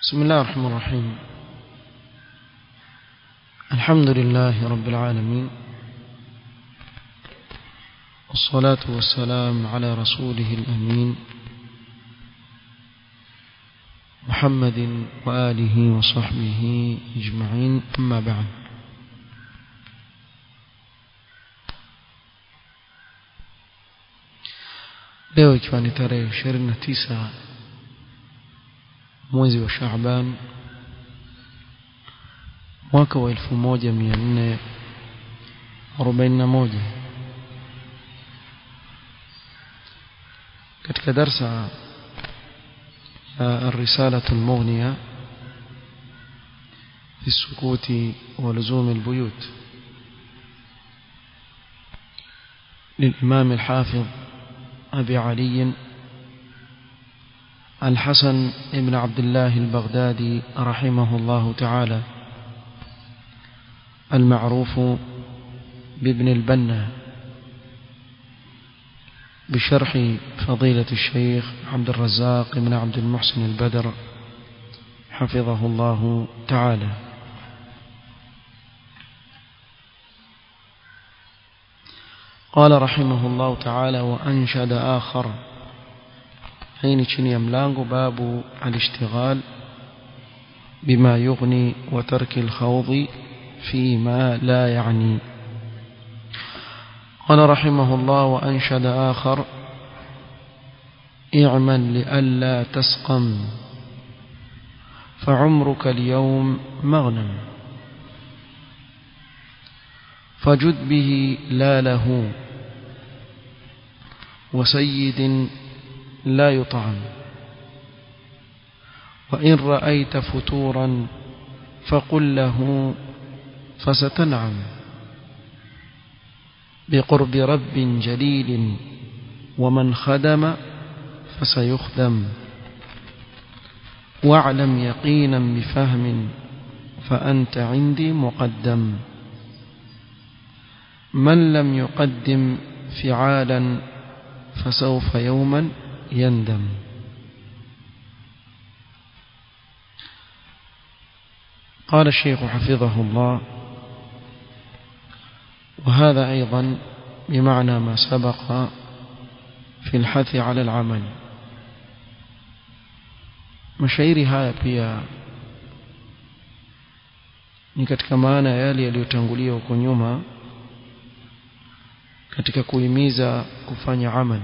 بسم الله الرحمن الرحيم. الحمد لله رب العالمين، والصلاة والسلام على رسوله الأمين محمد وآله وصحبه أجمعين، أما بعد. leo ikiwa ni tarehe 29 mwezi wa Shaaban mwaka wa 1441, katika darsa الرسالة المغنية في السكوت ولزوم البيوت للإمام الحافظ أبي علي الحسن ابن عبد الله البغدادي رحمه الله تعالى، المعروف بابن البنا، بشرح فضيلة الشيخ عبد الرزاق بن عبد المحسن البدر حفظه الله تعالى. قال رحمه الله تعالى: وأنشد آخر، حين chini ya mlango babu al-ishtighal bima yughni wa tarki al-khawd fi ma la yani. قال رحمه الله: وأنشد آخر: اعمل لئلا تسقم فعمرك اليوم مغنم، فجد به لا له وسيد لا يطعم، وإن رأيت فتورا فقل له فستنعم، بقرب رب جليل ومن خدم فسيخدم، واعلم يقينا بفهم فأنت عندي مقدم، من لم يقدم فعالا فسوف يوما يندم. قال الشيخ حفظه الله: وهذا أيضا بمعنى ما سبق في الحث على العمل. mashairi haya pia ni katika maana yale yaliyotangulia huko nyuma katika kuhimiza kufanya amali.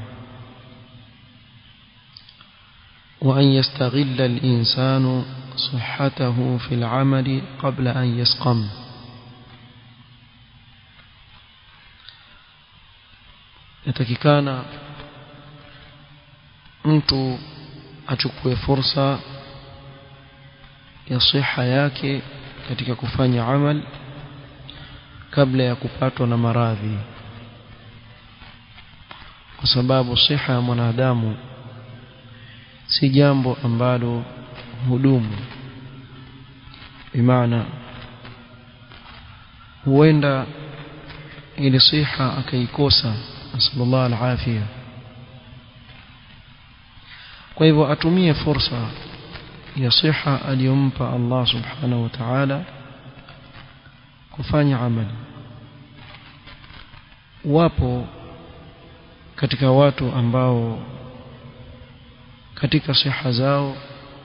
wa an yastaghilla al-insanu sihhatahu fi al-amali qabla an yasqam, yatakikana mtu achukue fursa ya siha yake katika kufanya amal kabla ya kupatwa na maradhi, kwa sababu siha ya mwanadamu si jambo ambalo hudumu. Bimaana huenda ile siha akaikosa, nasallallahu alafia. Kwa hivyo atumie fursa ya siha aliyompa Allah subhanahu wa ta'ala kufanya amali. Wapo katika watu ambao katika siha zao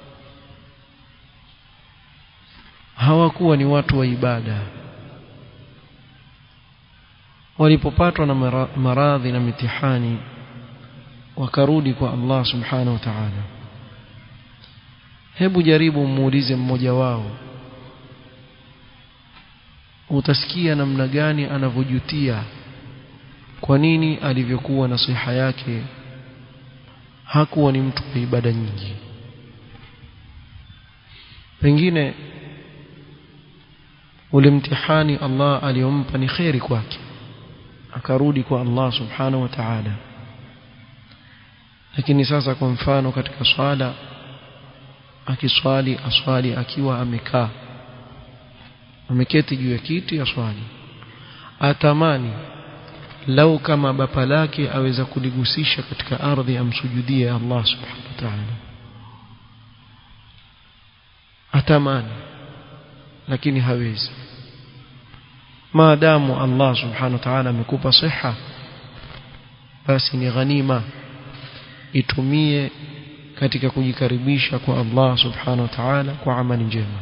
hawakuwa ni watu wa ibada, walipopatwa na maradhi na mitihani wakarudi kwa Allah subhanahu wa ta'ala. Hebu jaribu muulize mmoja wao, utasikia namna gani anavyojutia kwa nini alivyokuwa na siha yake hakuwa ni mtu wa ibada nyingi. Pengine ule mtihani Allah aliyompa ni khairi kwake, akarudi kwa Allah subhanahu wa ta'ala. Lakini sasa kwa mfano katika swala, akiswali aswali akiwa amekaa, ameketi juu ya kiti aswali, atamani lau kama bapa lake aweza kuligusisha katika ardhi amsujudie Allah subhanahu wa ta'ala. atamani lakini hawezi. maadamu Allah subhanahu wa ta'ala amekupa siha, basi ni ghanima, itumie katika kujikaribisha kwa Allah subhanahu wa ta'ala kwa amali njema.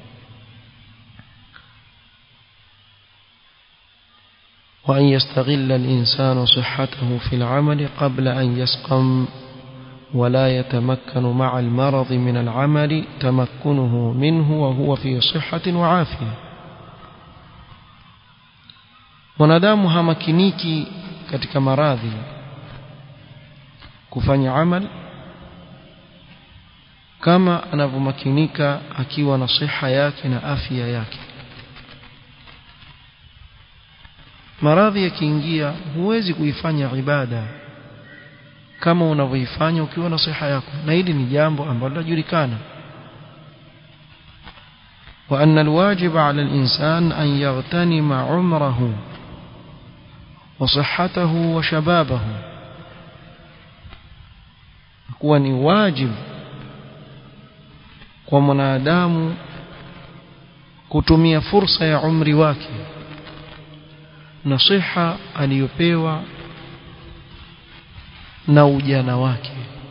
وأن يستغل الإنسان صحته في العمل قبل أن يسقم ولا يتمكن مع المرض من العمل تمكنه منه وهو في صحة وعافية. mwanadamu hamakiniki katika maradhi kufanya amal kama anavyomakinika akiwa na siha yake na afya yake. maradhi yakiingia huwezi kuifanya ibada kama unavyoifanya ukiwa na siha yako, na hili ni jambo ambalo linajulikana. wa anna alwajib ala alinsan an yaghtanima umrahu wa sihhatahu wa shababahu, kuwa ni wajibu kwa mwanadamu kutumia fursa ya umri wake na siha aliyopewa na ujana wake.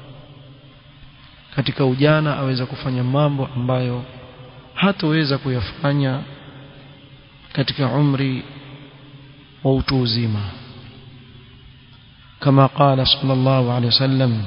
Katika ujana aweza kufanya mambo ambayo hataweza kuyafanya katika umri wa utu uzima, kama qala sallallahu alayhi wasallam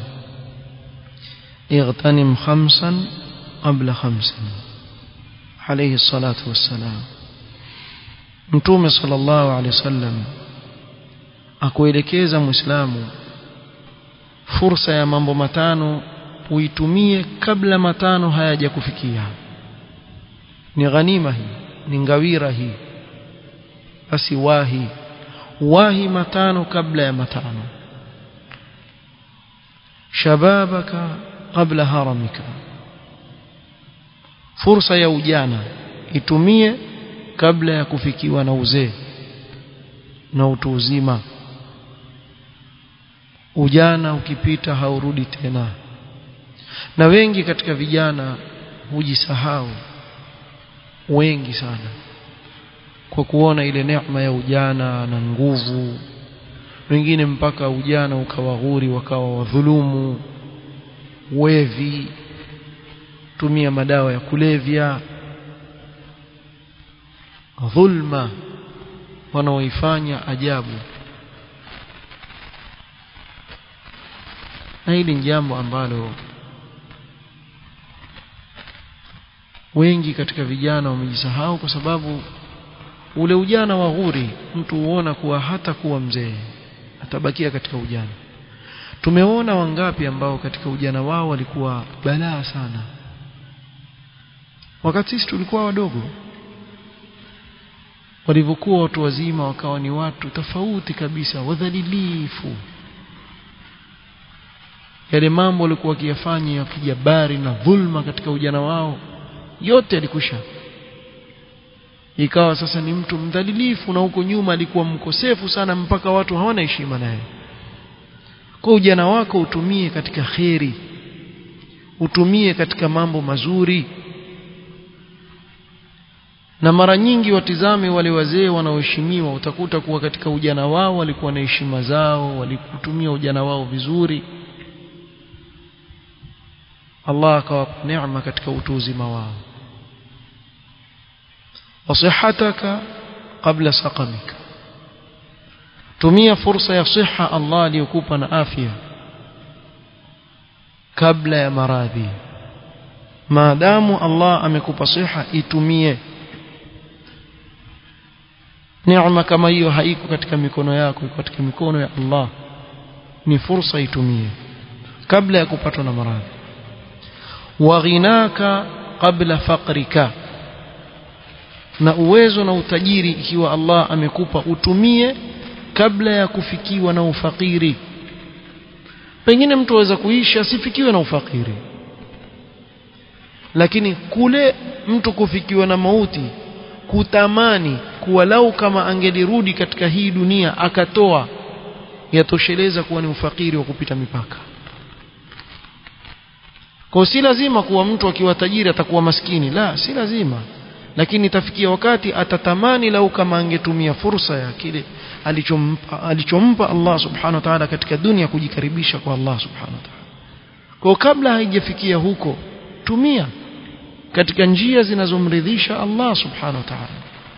اغتنم 5 قبل 5 عليه الصلاة والسلام. Mtume sallallahu alayhi wasallam akuelekeza muislamu fursa ya mambo matano uitumie kabla matano hayaja kufikia. Ni ghanima hii, ni ngawira hii, basi wahi matano kabla ya matano. shababaka qabla haramika, fursa ya ujana itumie kabla ya kufikiwa na uzee na utu uzima. Ujana ukipita haurudi tena, na wengi katika vijana hujisahau, wengi sana, kwa kuona ile neema ya ujana na nguvu. Wengine mpaka ujana ukawaghuri, wakawa wadhulumu, wevi, tumia madawa ya kulevya, dhulma wanaoifanya ajabu. Na hili ni jambo ambalo wengi katika vijana wamejisahau, kwa sababu ule ujana wa ghuri mtu huona kuwa hata kuwa mzee atabakia katika ujana. Tumeona wangapi ambao katika ujana wao walikuwa balaa sana, wakati sisi tulikuwa wadogo. Walivyokuwa watu wazima wakawa ni watu tofauti kabisa, wadhalilifu. Yale mambo walikuwa wakiyafanya ya kijabari na dhulma katika ujana wao yote yalikwisha. Ikawa sasa ni mtu mdhalilifu, na huko nyuma alikuwa mkosefu sana mpaka watu hawana heshima naye. Kwa ujana wako utumie katika kheri, utumie katika mambo mazuri. Na mara nyingi watizame wale wazee wanaoheshimiwa, utakuta kuwa katika ujana wao walikuwa na heshima zao, walikutumia ujana wao vizuri. Allah akawapa neema katika utu uzima wao. wasihataka qabla saqamika, tumia fursa ya siha Allah aliyokupa na afya kabla ya maradhi. maadamu Allah amekupa siha, itumie. Neema kama hiyo haiko katika mikono yako, iko katika mikono ya Allah. Ni fursa, itumie kabla ya kupatwa na maradhi. wa ghinaka qabla faqrika, na uwezo na utajiri ikiwa Allah amekupa utumie kabla ya kufikiwa na ufakiri. Pengine mtu aweza kuishi asifikiwe na ufakiri, lakini kule mtu kufikiwa na mauti, kutamani kuwa lau kama angelirudi katika hii dunia akatoa, yatosheleza kuwa ni ufakiri wa kupita mipaka. Kwa si lazima kuwa mtu akiwa tajiri atakuwa maskini, la, si lazima, lakini itafikia wakati atatamani lau kama angetumia fursa ya kile alichompa Allah subhanahu wa ta'ala katika dunia kujikaribisha kwa Allah subhanahu wa ta'ala. Kwa kabla haijafikia huko, tumia katika njia zinazomridhisha Allah subhanahu wa ta'ala.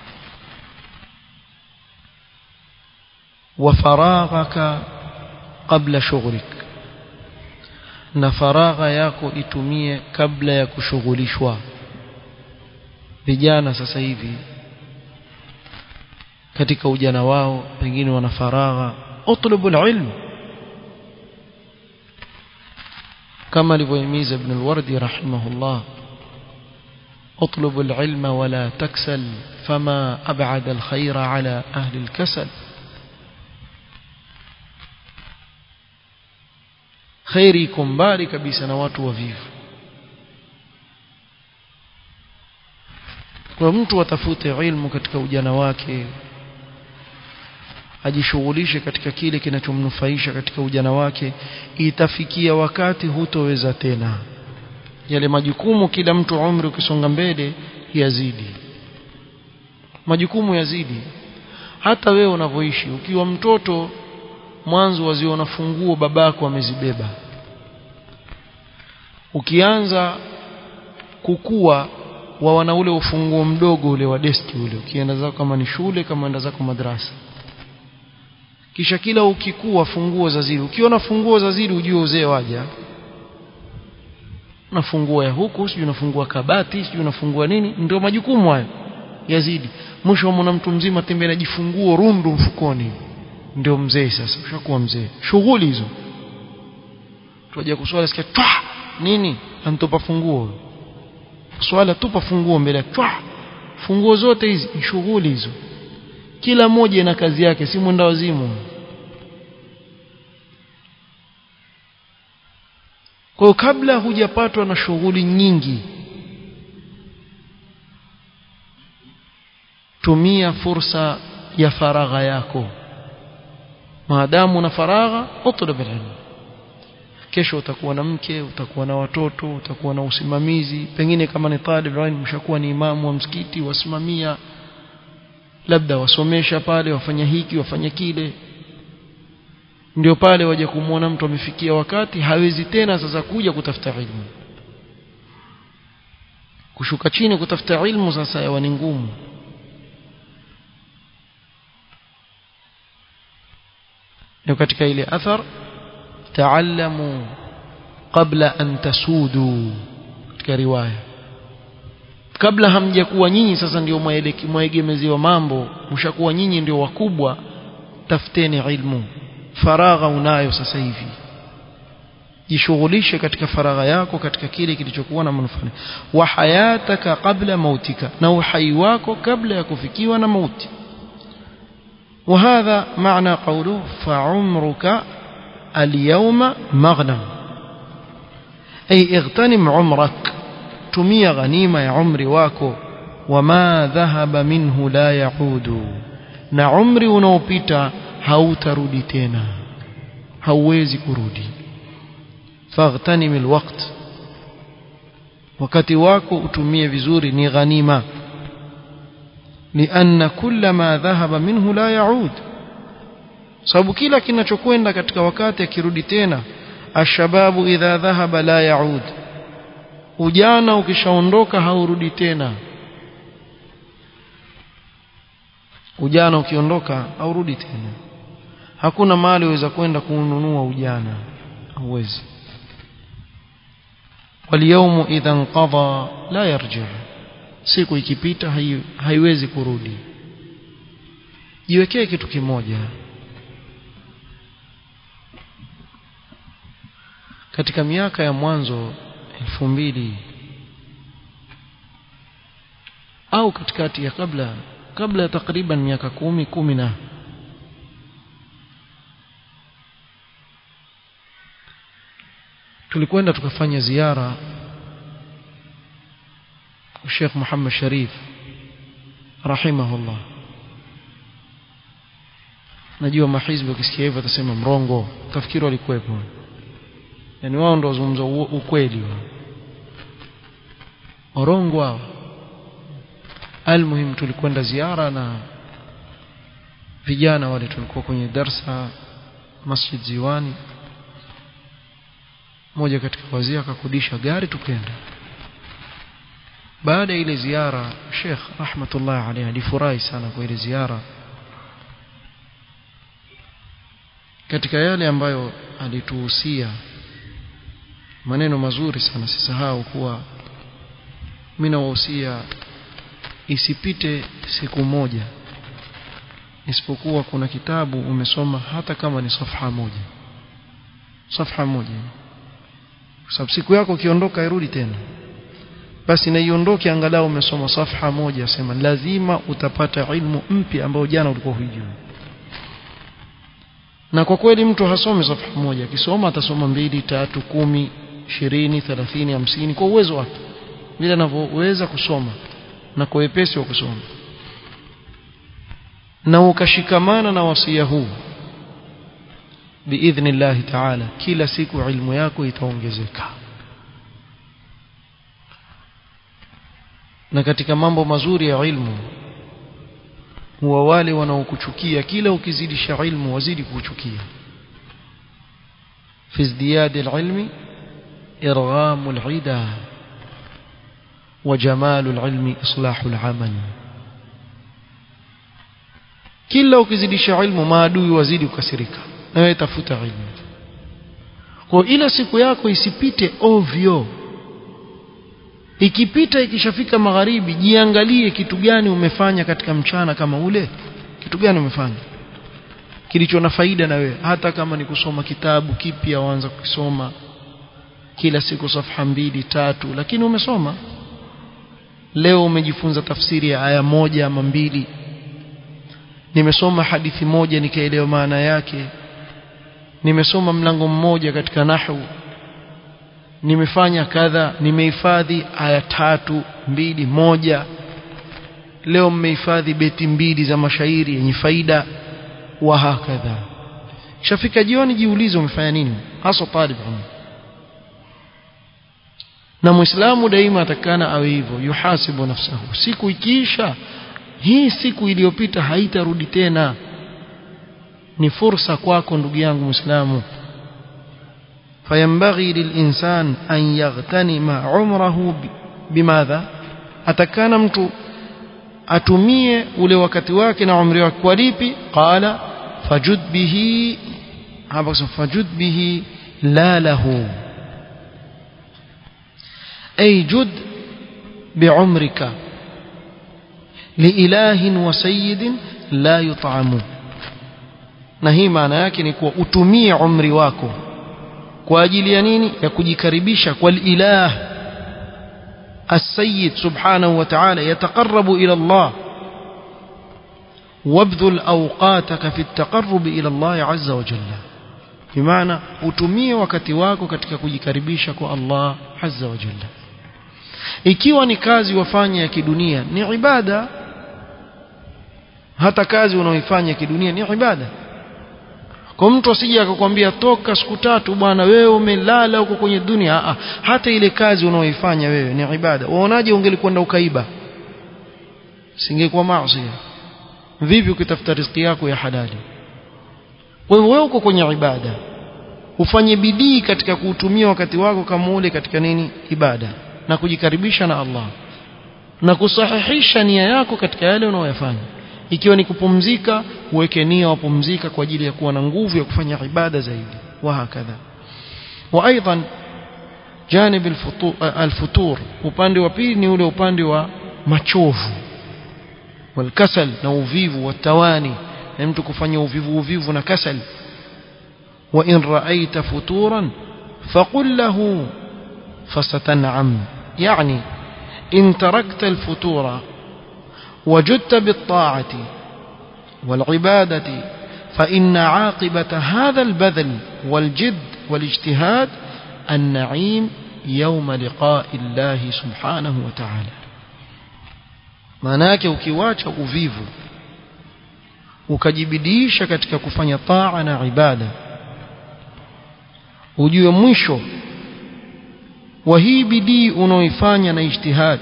Wa faraghaka qabla shughlik, na faragha yako itumie kabla ya kushughulishwa. Vijana sasa hivi katika ujana wao pengine wana faragha, utlubul ilm kama alivyohimiza Ibn al-Wardi rahimahullah, utlubul ilma wala taksal fama ab'ada al-khayra ala ahli al-kasal. Khairi iko mbali kabisa na watu wavivu. Kwa mtu atafute ilmu katika ujana wake, ajishughulishe katika kile kinachomnufaisha katika ujana wake, itafikia wakati hutoweza tena. Yale majukumu, kila mtu umri ukisonga mbele yazidi, majukumu yazidi. Hata wewe unavyoishi ukiwa mtoto, mwanzo waziona funguo babako amezibeba. Ukianza kukua waona ule ufunguo mdogo ule wa deski ule, ukienda zako kama ni shule, kama enda zako madrasa. Kisha kila ukikua funguo zazidi. Ukiona funguo zazidi ujue uzee waja. Na funguo ya huku, sijui unafungua kabati, sijui unafungua nini, ndio majukumu hayo yazidi. Mwisho mwana mtu mzima tembea na jifunguo rundu mfukoni. Ndio mzee sasa, ushakuwa mzee. Shughuli hizo. Tuaje kuswali sikia twa nini? Antopa funguo. Swala tupa funguo mbele twa. Funguo zote hizi ni shughuli hizo. Kila moja ina kazi yake, si mwenda wazimu. Kwa kabla hujapatwa na shughuli nyingi, tumia fursa ya faragha yako. Maadamu una faragha, utlub ilm. Kesho utakuwa na mke, utakuwa na watoto, utakuwa na usimamizi. Pengine kama ni talib ilm, mshakuwa ni imamu wa msikiti, wasimamia, labda wasomesha pale, wafanya hiki, wafanya kile. Ndio pale waje kumuona mtu amefikia wakati hawezi tena sasa kuja kutafuta ilmu. Kushuka chini kutafuta ilmu sasa yawa ni ngumu. Ndio katika ile athar, ta'allamu qabla an tasudu, katika riwaya, kabla hamjakuwa nyinyi sasa ndio mwaegemezi wa mambo, mshakuwa nyinyi ndio wakubwa, tafuteni ilmu. Faragha unayo sasa hivi, jishughulishe katika faragha yako katika kile kilichokuwa na manufaa. Wa hayataka qabla mautika, na uhai wako kabla ya kufikiwa na mauti. وهذا معنى قوله فعمرك اليوم مغنم، أي اغتنم عمرك، تمي غنيمة يا عمري واكو. وما ذهب منه لا يعود، na umri unaopita hautarudi tena, hauwezi kurudi. Faghtanim alwaqt, wakati wako utumie vizuri, ni ghanima. لأن كل ما ذهب منه لا يعود، sababu kila kinachokwenda katika wakati akirudi tena. Ashababu idha dhahaba la yaud, ujana ukishaondoka haurudi tena. Ujana ukiondoka haurudi tena. Hakuna mali uweza kwenda kununua ujana, hauwezi. Waliyawmu idha inqadha la yarji', siku ikipita haiwezi kurudi. Jiwekee kitu kimoja, katika miaka ya mwanzo 2000 au katikati ya kabla ya takriban miaka 10 na tulikwenda tukafanya ziara Sheikh Muhammad Sharif rahimahullah. Najua mahizbi wakisikia hivyo watasema mrongo, tafikiri walikuwepo. Yani wao ndio wazungumza ukweli wao. Orongwa. Almuhim tulikwenda ziara na vijana wale, tulikuwa kwenye darsa Masjid Ziwani. Mmoja katika wazee akakodisha gari tukenda. Baada ya ile ziara Sheikh rahmatullah alayhi alifurahi sana kwa ile ziara. Katika yale ambayo alituhusia maneno mazuri sana, sisahau kuwa mimi nawahusia isipite siku moja isipokuwa kuna kitabu umesoma hata kama ni safha moja. Safha moja. Kwa sababu siku yako ukiondoka irudi tena. Basi na iondoke angalau umesoma safha moja, sema lazima utapata ilmu mpya ambayo jana ulikuwa hujui. Na kwa kweli mtu hasomi safha moja, akisoma atasoma 2, 3, 10, 20, 30, 50 kwa uwezo wake. Bila anavyoweza kusoma na kwa wepesi wa kusoma. Na ukashikamana na wasia huu biidhnillah ta'ala, kila siku ilmu yako itaongezeka. Na katika mambo mazuri ya ilmu huwa wale wanaokuchukia kila ukizidisha ilmu wazidi kukuchukia. fi izdiyad al-ilmi irgham al-'ida wa jamal al-'ilmi islah al-'amal. Kila ukizidisha ilmu maadui wazidi kukasirika, na wewe tafuta ilmu. Kwa ila siku yako isipite ovyo. Ikipita ikishafika magharibi, jiangalie kitu gani umefanya katika mchana kama ule. Kitu gani umefanya kilicho na faida na wewe, hata kama ni kusoma kitabu kipya uanza kusoma kila siku safha 2, 3, lakini umesoma. Leo umejifunza tafsiri ya aya moja ama 2. Nimesoma hadithi moja nikaelewa maana yake. Nimesoma mlango mmoja katika nahwu. Nimefanya kadha, nimehifadhi aya 3, 2, 1. Leo mmehifadhi beti 2 za mashairi yenye faida wa hakadha. Shafika jioni jiulize umefanya nini hasa talib. Na Muislamu daima atakana awe hivyo, yuhasibu nafsahu. Siku ikiisha, hii siku iliyopita haitarudi tena. Ni fursa kwako ndugu yangu Muislamu. فينبغي للإنسان أن يغتنم عمره بماذا؟ atakana mtu atumie ule wakati wake na umri wake kwa lipi? Qala fajud bihi, hapa fajud bihi la lahu, ay jud bi'umrika liilahin wa sayyidin la yut'amu. Na hii maana yake ni kuwa utumie umri wako kwa ajili ya nini? Ya kujikaribisha kwa ilah as-sayyid subhanahu wa ta'ala, yataqarrabu ila Allah. wabdhul awqataka fi at-taqarrub ila Allah azza wa jalla. Bimaana utumie wakati wako katika kujikaribisha kwa Allah azza wa jalla. Ikiwa ni kazi wafanya ya kidunia ni ibada, hata kazi unaoifanya kidunia ni ibada. Kwa mtu asije akakwambia toka siku 3 bwana wewe umelala huko kwenye dunia. Hata ile kazi unaoifanya wewe ni ibada. Waonaje ungelikwenda ukaiba? Singekuwa maasi. Vipi ukitafuta riziki yako ya halali? Kwa hivyo wewe uko kwenye ibada, ufanye bidii katika kuutumia wakati wako kama ule katika nini? Ibada, na kujikaribisha na Allah na kusahihisha nia yako katika yale unayoyafanya. Ikiwa ni kupumzika, uweke nia wapumzika kwa ajili ya kuwa na nguvu ya kufanya ibada zaidi, wa hakadha. Wa aidan janib al-futur, upande wa pili ni ule upande wa machovu, wal kasal, na uvivu, wa tawani, na mtu kufanya uvivu na kasal. Wa in ra'aita futuran faqul lahu fasatan'am, yani in tarakta al-futura وجدت بالطاعة والعبادة فإن عاقبة هذا البذل والجد والاجتهاد النعيم يوم لقاء الله سبحانه وتعالى. manake ukiwacha uvivu ukajibidisha katika kufanya taa na ibada, ujue mwisho hii bidii unaoifanya na ijtihad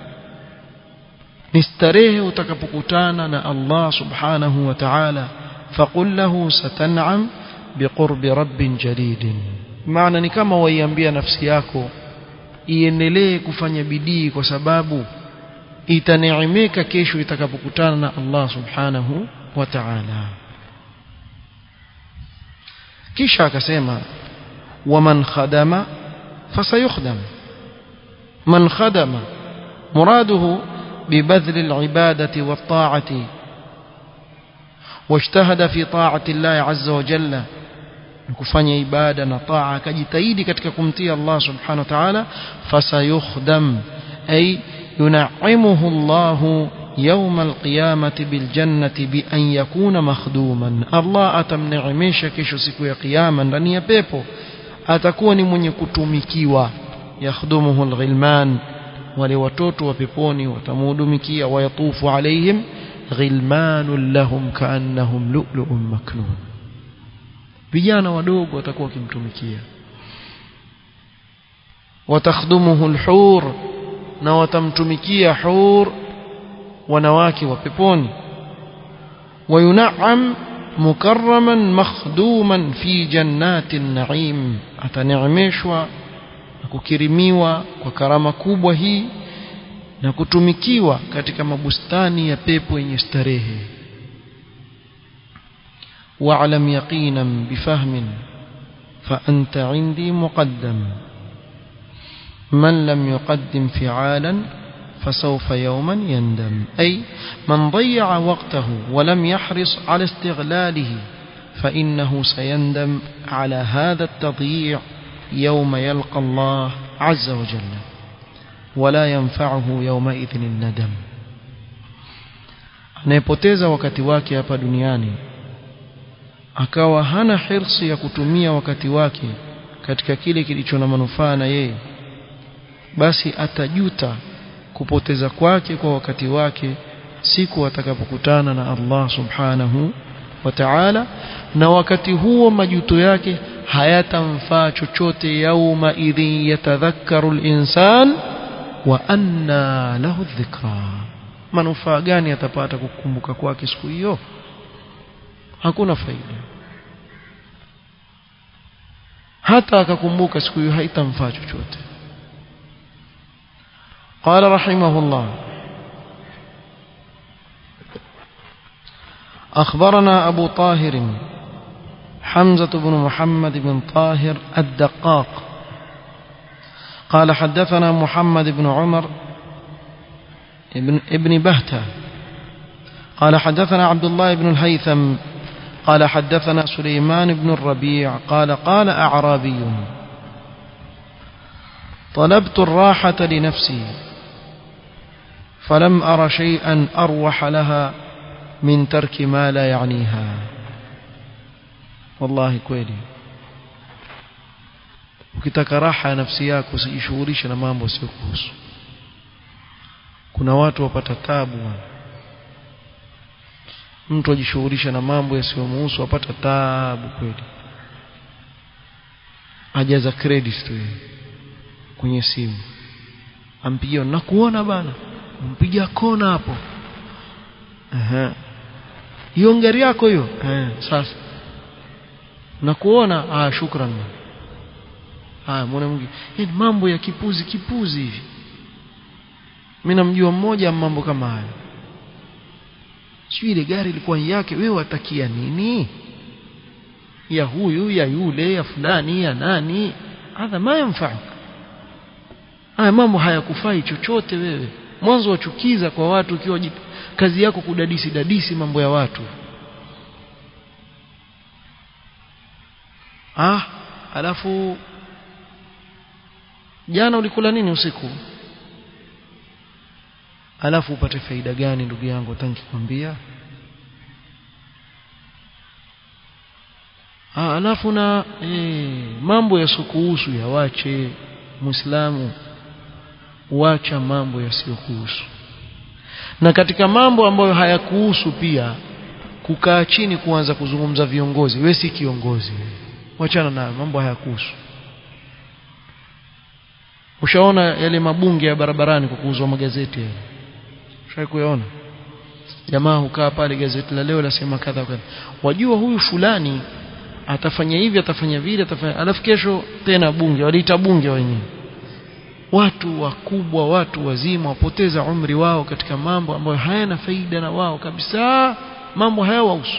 ni starehe utakapokutana na Allah subhanahu wa ta'ala. faqul lahu satan'am biqurbi rabbin jadid. maana ni kama waiambia nafsi yako iendelee kufanya bidii kwa sababu itaneemeka kesho itakapokutana na Allah subhanahu wa ta'ala. kisha akasema waman khadama fasayukhdam. man khadama muraduhu ببذل العبادة والطاعة واجتهد في طاعة الله عز وجل kufanya ibada na taa akajitahidi katika kumtii Allah subhanahu wa ta'ala. fasayukhdam ay yun'imuhu Allah يوم القيامة بالجنة بأن يكون مخدوما. Allah atamneemesha kesho siku ya kiyama ndani ya pepo atakuwa ni mwenye kutumikiwa. yakhdumuhu alghilman, wale watoto wa peponi watamhudumikia. wayatufu alaihim ghilmanun lahum kaannahum lu'lu'un maknun, vijana wadogo watakuwa wakimtumikia. watakhdumuhu alhur, na watamtumikia hur, wanawake wa peponi. wayun'am mukarraman makhduman fi jannatin na'im, ataneemeshwa na kukirimiwa kwa karama kubwa hii na kutumikiwa katika mabustani ya pepo yenye starehe. wa'lam yaqinan bifahmin fa anta 'indi muqaddam man lam yuqaddim fi'alan fasawfa yawman yandam. ay man dayya'a waqtahu wa lam yahris 'ala istighlalihi fa innahu sayandam 'ala hadha at-tadyi' يوم يلقى الله عز وجل ولا ينفعه يومئذ الندم. anayepoteza wakati wake hapa duniani akawa hana hirsi ya kutumia wakati wake katika kile kilicho na manufaa na yeye, basi atajuta kupoteza kwake kwa wakati wake siku atakapokutana na Allah subhanahu wa ta'ala. na wakati huo majuto yake hayatamfaa chochote. yauma idhin yatadhakkaru al-insan wa anna lahu dhikra, manufaa gani atapata kukumbuka kwake siku hiyo? hakuna faida. hata akakumbuka siku hiyo haitamfaa chochote. qala rahimahullah akhbarana Abu Tahir حمزة بن محمد بن طاهر الدقاق قال حدثنا محمد بن عمر ابن بهتة قال حدثنا عبد الله بن الهيثم قال حدثنا سليمان بن الربيع قال قال أعرابي طلبت الراحة لنفسي فلم أر شيئا أروح لها من ترك ما لا يعنيها. wallahi kweli ukitaka raha ya nafsi yako usijishughulishe na mambo sio kuhusu. kuna watu wapata taabu, mtu ajishughulisha na mambo yasiyomhusu apata taabu kweli. ajaza credit tu kwenye simu, ampigia na kuona bana, mpiga kona hapo, hiyo ngari yako hiyo, sasa na kuona shukran. Mbona mwingine hii mambo ya kipuzi hivi. mimi namjua mmoja mambo kama haya, sio ile gari ilikuwa yake, wewe watakia nini? ya huyu ya yule ya fulani ya nani, hadha ma yanfa'u. mambo hayakufai chochote wewe. mwanzo wachukiza kwa watu ukiwa kazi yako kudadisi mambo ya watu. alafu jana ulikula nini usiku? alafu upate faida gani ndugu yangu? Tankikwambia alafu na mambo yasiyokuhusu yawache. Muislamu uacha mambo yasiyokuhusu. Na katika mambo ambayo hayakuhusu pia kukaa chini kuanza kuzungumza viongozi. Wewe si kiongozi, wachana nayo, mambo hayakuhusu. ushaona yale mabunge ya barabarani kwa kuuzwa magazeti yale ushawahi kuyaona jamaa hukaa pale gazeti la leo lasema kadha kadha wajua huyu fulani atafanya hivi atafanya vile atafanya alafu kesho tena bunge waliita bunge wenyewe watu wakubwa watu wazima wapoteza umri wao katika mambo ambayo hayana faida na wao kabisa mambo hayawahusu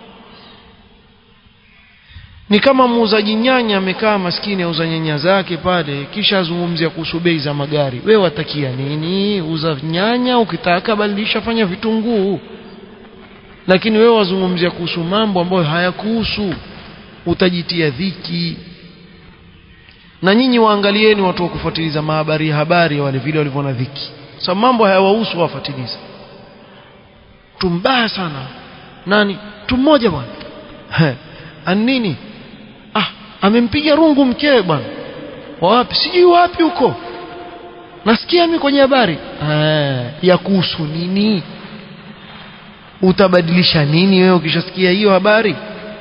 ni kama muuzaji nyanya amekaa maskini auza nyanya zake pale kisha azungumzia kuhusu bei za magari wewe watakia nini uza nyanya ukitaka badilisha fanya vitunguu lakini wewe wazungumzia kuhusu mambo ambayo hayakuhusu utajitia dhiki na nyinyi waangalieni watu wa kufuatiliza habari wale vile walivyoona dhiki sababu mambo hayawahusu wafuatilize tumbaya sana nani mmoja bwana anini amempiga rungu mkewe bwana wapi sijui wapi huko nasikia mimi kwenye habari ya kuhusu nini utabadilisha nini wewe ukishasikia hiyo habari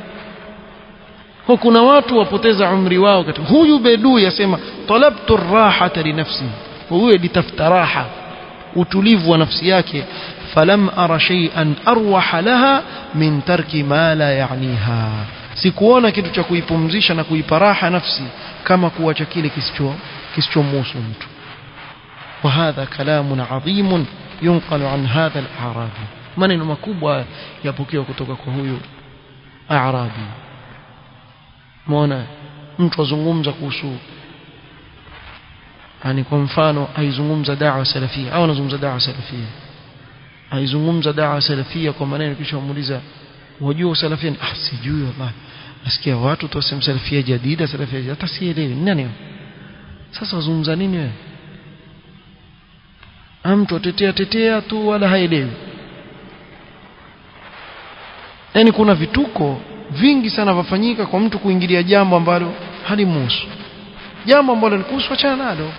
kuna watu wapoteza umri wao katika huyu bedui yasema talabtu rahata li nafsi huyu litafuta raha utulivu wa nafsi yake falam ara shay'an arwaha laha min tarki ma la ya'niha sikuona kitu cha kuipumzisha na kuipa raha nafsi kama kuacha kile kisichomhusu mtu وهذا كلام عظيم ينقل عن هذا الأعرابي maneno makubwa yapokewa kutoka kwa huyu Arabi muona mtu azungumza kuhusu yani kwa mfano aizungumza da'wa salafia au anazungumza da'wa salafia aizungumza da'wa salafia kwa maneno kisha umuuliza wajua salafia sijui wallahi nasikia watu tosema salafia jadida salafia hata sielewi nani sasa wazungumza nini wewe mtu tetea tu wala haelewi yani kuna vituko vingi sana vafanyika kwa mtu kuingilia jambo ambalo halimhusu jambo ambalo likuhusu achana nalo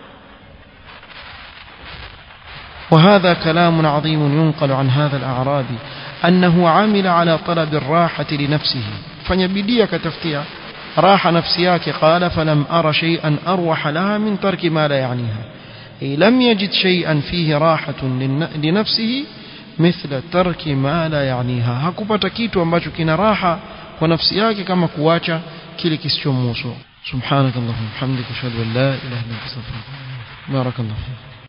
وهذا كلام عظيم ينقل عن هذا الأعرابي أنه عمل على طلب الراحة لنفسه فنبديه كتفتيا راحة نفسياك قال فلم أرى شيئا أروح لها من ترك ما لا يعنيها أي لم يجد شيئا فيه راحة لنفسه مثل ترك ما لا يعنيها hakupata kitu ambacho kina raha kwa nafsi yake kama kuacha kile kisichomhusu subhanakallahumma hamdika ashhadu an la ilaha illa anta astaghfiruka wa atubu ilaik barakallahu